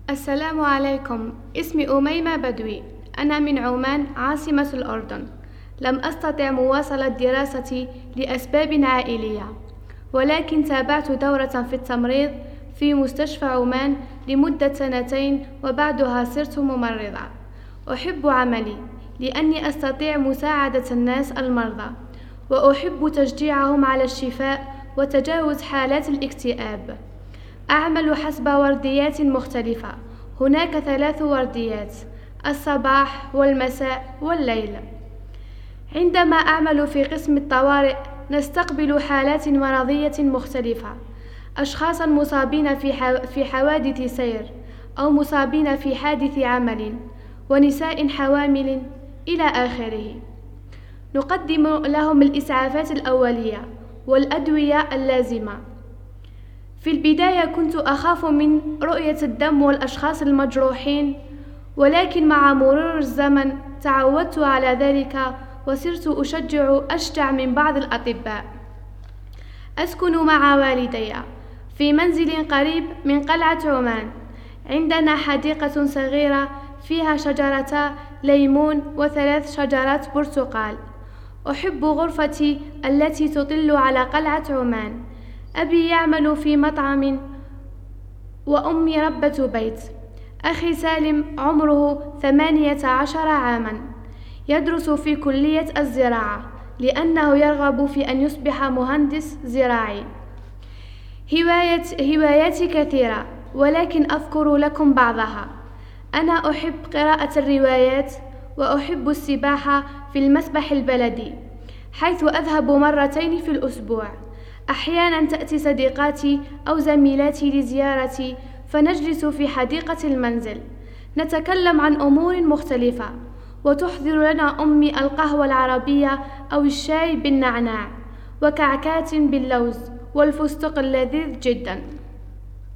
السلام عليكم. اسمي أميمة بدوي. أنا من عمان عاصمة الأردن. لم أستطع مواصلة دراستي لأسباب عائلية، ولكن تابعت دورة في التمريض في مستشفى عمان لمدة 2 وبعدها صرت ممرضة. أحب عملي لأني أستطيع مساعدة الناس المرضى، وأحب تشجيعهم على الشفاء وتجاوز حالات الاكتئاب. أعمل حسب ورديات مختلفة. هناك 3 ورديات: الصباح والمساء والليل. عندما أعمل في قسم الطوارئ نستقبل حالات مرضية مختلفة: أشخاصا مصابين في حوادث سير، أو مصابين في حادث عمل، ونساء حوامل إلى آخره. نقدم لهم الإسعافات الأولية والأدوية اللازمة. في البداية كنت أخاف من رؤية الدم والأشخاص المجروحين، ولكن مع مرور الزمن تعودت على ذلك وصرت أشجع من بعض الأطباء. أسكن مع والدي في منزل قريب من قلعة عمان. عندنا حديقة صغيرة فيها شجرتا ليمون و3 شجرات برتقال. أحب غرفتي التي تطل على قلعة عمان. أبي يعمل في مطعم، وأمي ربة بيت. أخي سالم عمره 18 عاما، يدرس في كلية الزراعة لأنه يرغب في أن يصبح مهندس زراعي. هواياتي كثيرة، ولكن أذكر لكم بعضها. أنا أحب قراءة الروايات، وأحب السباحة في المسبح البلدي، حيث أذهب 2 مرات في الأسبوع. أحيانا تأتي صديقاتي أو زميلاتي لزيارتي، فنجلس في حديقة المنزل نتكلم عن أمور مختلفة، وتحضر لنا أمي القهوة العربية أو الشاي بالنعناع وكعكات باللوز والفستق اللذيذ جدا.